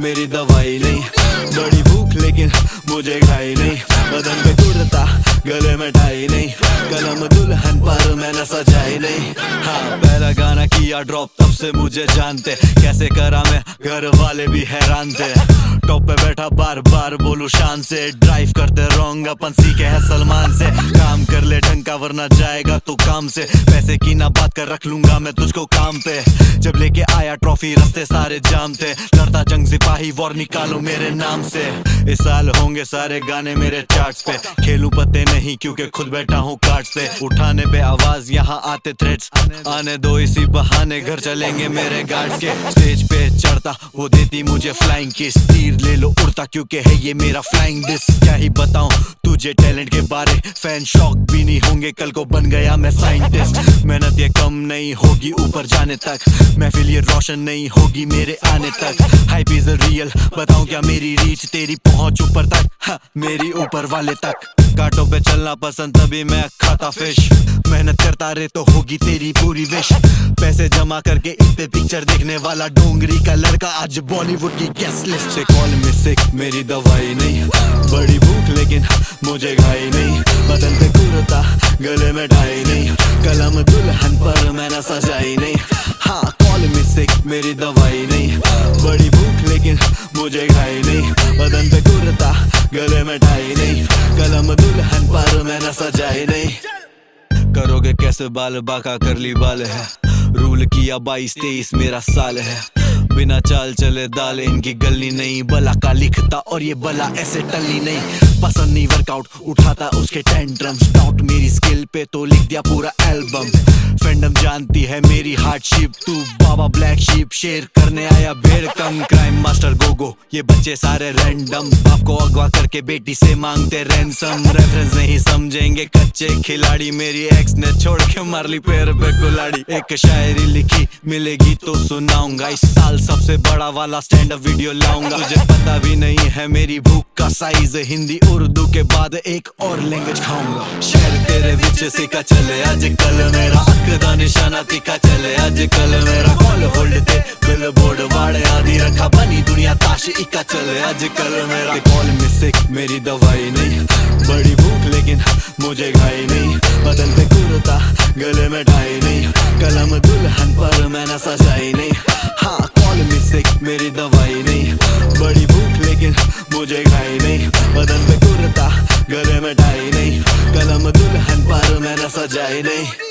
मेरी दवाई नहीं। बड़ी भूख लेकिन मुझे खाई नहीं, बदन पे कुर्ता गले में टाई नहीं, कलम दुल्हन पर मैंने सजाई नहीं। हाँ पहला गाना किया ड्रॉप तब से मुझे जानते, कैसे करा मैं घर वाले भी हैरान थे। टॉप पे बैठा बार बार बोलूं शान से, ड्राइव करते रॉन्ग अपन सीखे है सलमान से। काम कर ले ढंग का वरना जाएगा तो काम से, पैसे की ना बात कर रख लूंगा मैं तुझको काम पे। जब लेके आया ट्रॉफी रास्ते सारे जाम थे, लड़ता जंग सिपाही वॉर निकालो मेरे नाम से। इस साल होंगे सारे गाने मेरे चार्ट्स पे, खेलूं पत्ते नहीं क्योंकि खुद बैठा हूँ कार्ड्स पे। उठाने पे आवाज यहाँ आते थ्रेड्स, आने दो इसी बहाने घर चलेंगे मेरे गार्ड्स के। स्टेज पे चढ़ता वो देती मुझे फ्लाइंग किस, तीर ले लो उड़ता क्योंकि है ये मेरा फ्लाइंग डिस। क्या ही बताऊं तुझे टैलेंट के बारे, फैन शॉक भी नहीं होंगे कल को बन गया मैं साइंटिस्ट। मेहनत ये कम नहीं होगी ऊपर जाने तक, महफिल ये रोशन नहीं होगी मेरे आने तक। हाइप इज रियल बताऊं क्या मेरी रीच, तेरी पहुंच ऊपर तक हाँ, मेरी ऊपर वाले तक। कांटों पे चलना पसंद तभी मैं खाता फिश, मेहनत करता रे तो होगी तेरी पूरी विश। पैसे जमा करके इन पे पिक्चर देखने वाला डोंगरी का लड़का आज बॉलीवुड की गेस्ट लिस्ट पे। कॉल में सिक मेरी दवाई नहीं, बड़ी भूख लेकिन मुझे घाई नहीं, बदन पे कुर्ता गले में टाई नहीं, कलम दुल्हन पर मैंने सजाई नहीं। हाँ कॉल में सिक मेरी दवाई नहीं, बड़ी भूख लेकिन मुझे घाई नहीं, बदन पे कुर्ता गले में टाई नहीं, कलम दुल्हन पर मैंने सजाई नहीं। करोगे कैसे बाल बाका कर ली बाल है, रूल किया 22-23 मेरा साल है। बिना चाल चले दाल इनकी गलनी नहीं, बला का लिखता और ये बला ऐसे टलनी नहीं। पसंद नहीं वर्कआउट उठाता उसके टेंट्रम्स, डाउट मेरी स्किल पे तो लिख दिया पूरा एल्बम। फैंडम जानती है मेरी हार्डशिप, तू बाबा ब्लैक शीप शेर करने आया भेड़ कम। क्राइम मास्टर गोगो ये बच्चे सारे रैंडम, बाप को अगवा करके बेटी से मांगते रैंसम। रेफरेंस नहीं समझेंगे कच्चे खिलाड़ी, मेरी एक्स ने छोड़ के मार ली पैर पे कुल्हाड़ी। एक शायरी लिखी मिलेगी तो सुनाऊंगा, इस साल सबसे बड़ा वाला स्टैंड अप वीडियो लाऊंगा। तुझे पता भी नहीं है मेरी भूख का साइज, हिंदी उर्दू के बाद एक और लैंग्वेज खाऊंगा। शहर तेरे विच सिखा चले आज कल मेरा, अकदा निशाना तिखा चले आज कल मेरा। कॉल होल्ड ते बिल बोर्ड वाड़े आदि रखा, बनी दुनिया ताश इका चले आज कल मेरा। कॉल में सिक मेरी दवाई नहीं, बड़ी भूख लेकिन मुझे घाई नहीं, बदन पे कुर्ता गले में टाई नहीं, कलम दुल्हन पर मैंने सजाई नहीं। हाँ कॉल में सिक मेरी दवाई नहीं, बड़ी भूख लेकिन मुझे घाई नहीं, बदन पे कुर्ता गले में टाई नहीं, कलम दुल्हन पर मैंने सजाई नहीं।